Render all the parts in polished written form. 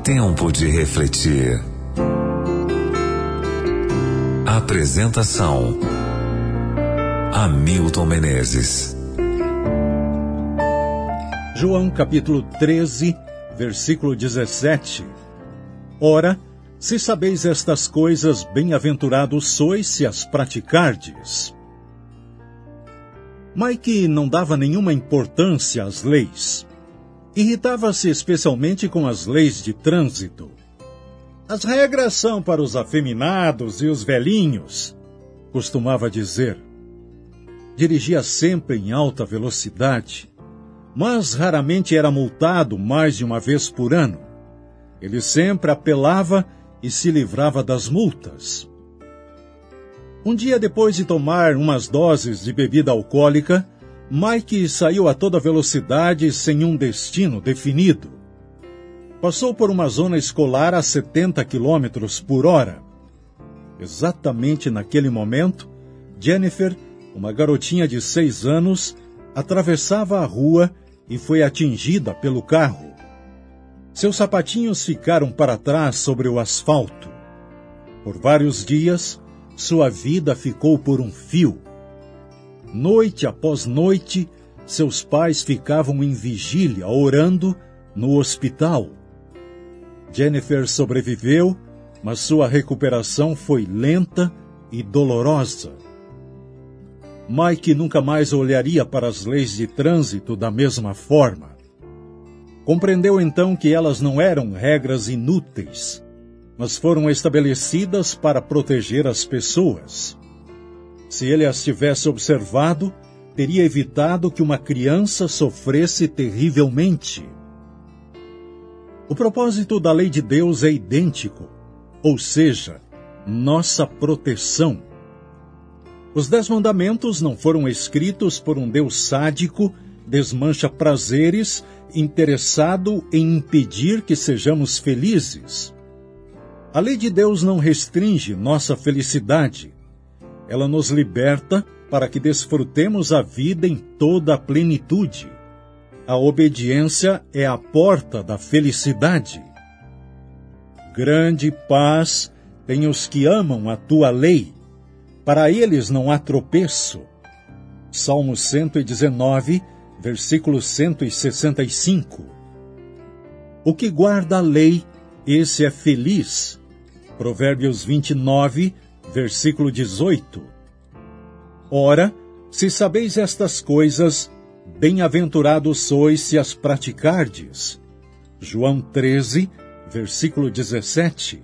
Tempo de refletir. Apresentação: Hamilton Menezes. João capítulo 13, versículo 17. Ora, se sabeis estas coisas, bem-aventurados sois se as praticardes. Mike não dava nenhuma importância às leis. Irritava-se especialmente com as leis de trânsito. As regras são para os afeminados e os velhinhos, costumava dizer. Dirigia sempre em alta velocidade, mas raramente era multado mais de uma vez por ano. Ele sempre apelava e se livrava das multas. Um dia depois de tomar umas doses de bebida alcoólica, Mike saiu a toda velocidade sem um destino definido. Passou por uma zona escolar a 70 km por hora. Exatamente naquele momento, Jennifer, uma garotinha de 6 anos, atravessava a rua e foi atingida pelo carro. Seus sapatinhos ficaram para trás sobre o asfalto. Por vários dias, sua vida ficou por um fio. Noite após noite, seus pais ficavam em vigília, orando no hospital. Jennifer sobreviveu, mas sua recuperação foi lenta e dolorosa. Mike nunca mais olharia para as leis de trânsito da mesma forma. Compreendeu então que elas não eram regras inúteis, mas foram estabelecidas para proteger as pessoas. Se ele as tivesse observado, teria evitado que uma criança sofresse terrivelmente. O propósito da lei de Deus é idêntico, ou seja, nossa proteção. Os 10 mandamentos não foram escritos por um Deus sádico, desmancha prazeres, interessado em impedir que sejamos felizes. A lei de Deus não restringe nossa felicidade. Ela nos liberta para que desfrutemos a vida em toda a plenitude. A obediência é a porta da felicidade. Grande paz tem os que amam a tua lei. Para eles não há tropeço. Salmo 119, versículo 165. O que guarda a lei, esse é feliz. Provérbios 29, versículo 18. Ora, se sabeis estas coisas, bem-aventurados sois se as praticardes. João 13, versículo 17.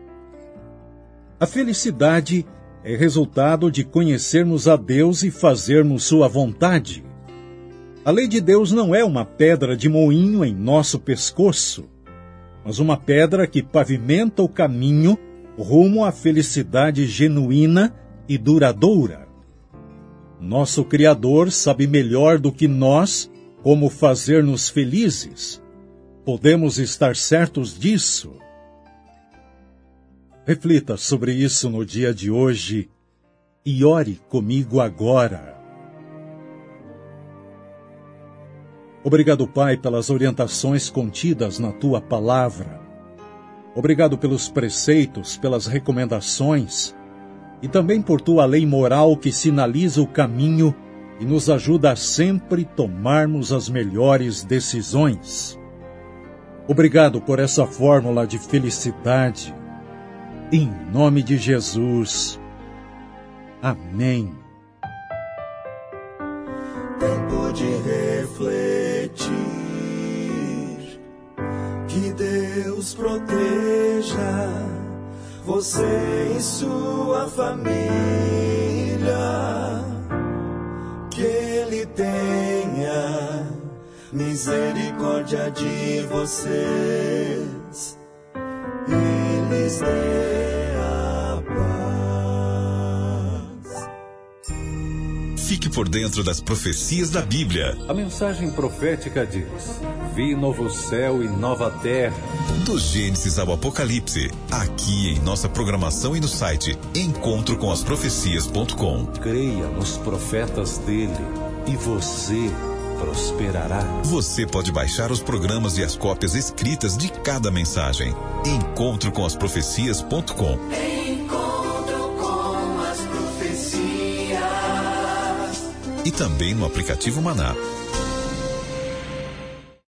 A felicidade é resultado de conhecermos a Deus e fazermos sua vontade. A lei de Deus não é uma pedra de moinho em nosso pescoço, mas uma pedra que pavimenta o caminho rumo à felicidade genuína e duradoura. Nosso Criador sabe melhor do que nós como fazer-nos felizes. Podemos estar certos disso. Reflita sobre isso no dia de hoje e ore comigo agora. Obrigado, Pai, pelas orientações contidas na Tua palavra. Obrigado pelos preceitos, pelas recomendações e também por Tua lei moral que sinaliza o caminho e nos ajuda a sempre tomarmos as melhores decisões. Obrigado por essa fórmula de felicidade. Em nome de Jesus. Amém. Tempo de refletir. Que Deus proteja você e sua família. Que Ele tenha misericórdia de vocês e lhes dê a paz. Fique por dentro das profecias da Bíblia. A mensagem profética diz: vi novo céu e nova terra. Do Gênesis ao Apocalipse, aqui em nossa programação e no site encontrocomасprofecias.com. Creia nos profetas dele e você prosperará. Você pode baixar os programas e as cópias escritas de cada mensagem. encontrocomasprofecias.com. Encontro com as profecias. E também no aplicativo Maná.